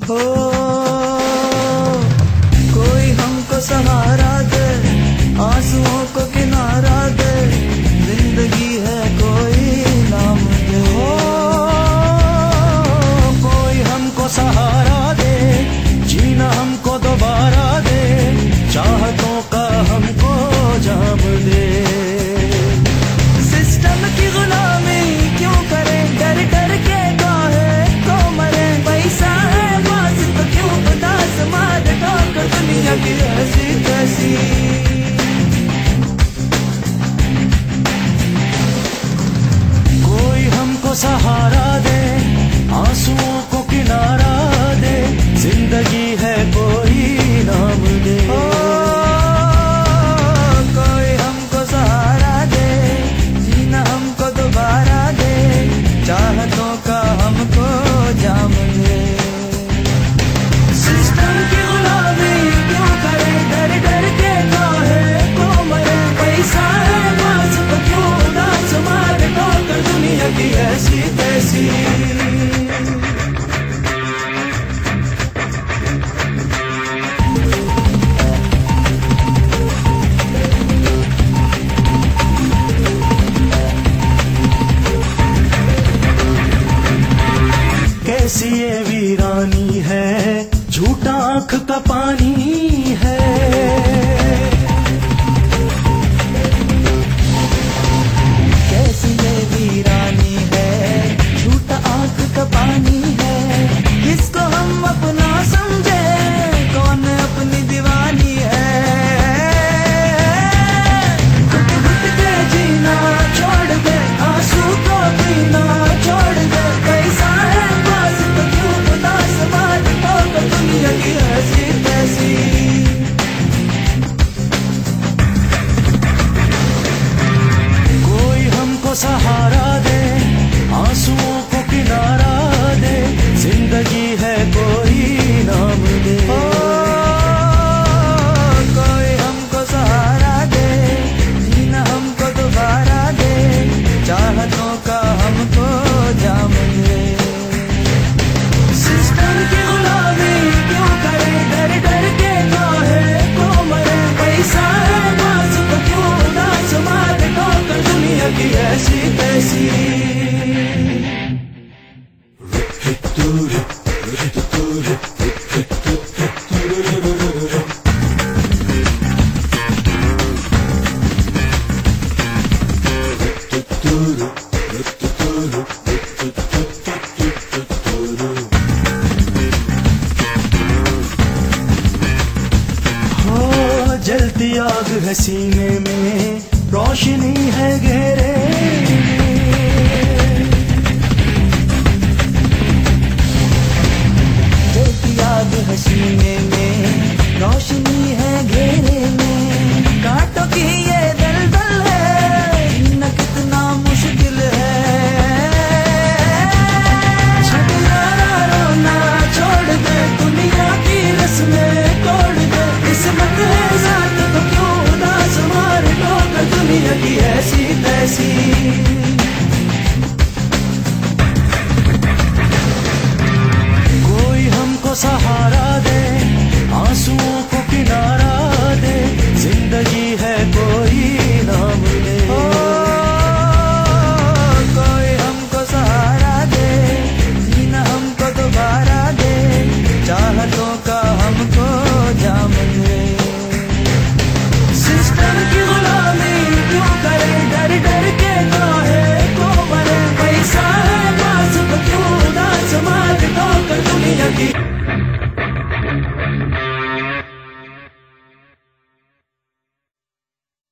हो, कोई हमको सहारा दे, आंसुओं को किनारा दे, जिंदगी है कोई नाम दे। हो, कोई हमको सहारा दे, जीना हमको दोबारा दे, चाहतों का हमको जाम दे। सिस्टम की गुलामी क्यों करें, डर डर के काहे को मरे, पैसा है बात तो क्यों उदास मार ठोकर दुनिया की ऐसी तैसी। कोई हमको सहारा दे, आंसुओं को किनारा दे, जिंदगी है कोई नाम दे। कोई हमको सहारा दे, जीना हमको दोबारा दे, चाहतों का हमको जाम दे। सिस्टम की गुलामी क्यों करे, डर डर के काहे को मरे, पैसा है बस तो क्यों उदास मार ठोकर दुनिया की ऐसी तैसी। कैसी ये वीरानी है, झूठा आंख का पानी है। कैसी ये वीरानी है, झूठा आंख का पानी है, किसको हम अपना समझे, कौन अपनी दीवानी है। घुट घुट के जीना छोड़ दे, आंसू को पीना छोड़ दे, पैसा है बस तो क्यों उदास मार ठोकर दुनिया की ऐसी तैसी। कोई हमको सहारा दे, आंसुओं को किनारा दे, जिंदगी है कोई नाम दे। कोई हमको सहारा दे, जीना हमको दोबारा दे, चाहतों का हमको जाम दे। सिस्टम की गुलामी क्यों करे, डर डर के काहे को मरे, पैसा है बस तो क्यों उदास मार ठोकर दुनिया की ऐसी तैसी। जलती आग है सीने में, रोशनी है घेरे में। जलती आग है सीने में, रोशनी है घेरे में, कांटों की ये दलदल है, जीना कितना मुश्किल है। छटना रोना छोड़ दे, दुनिया की रस्में तोड़ दे, किस्मत है साथ तो क्यों उदास मार ठोकर दुनिया की ऐसी तैसी। कोई हमको सहारा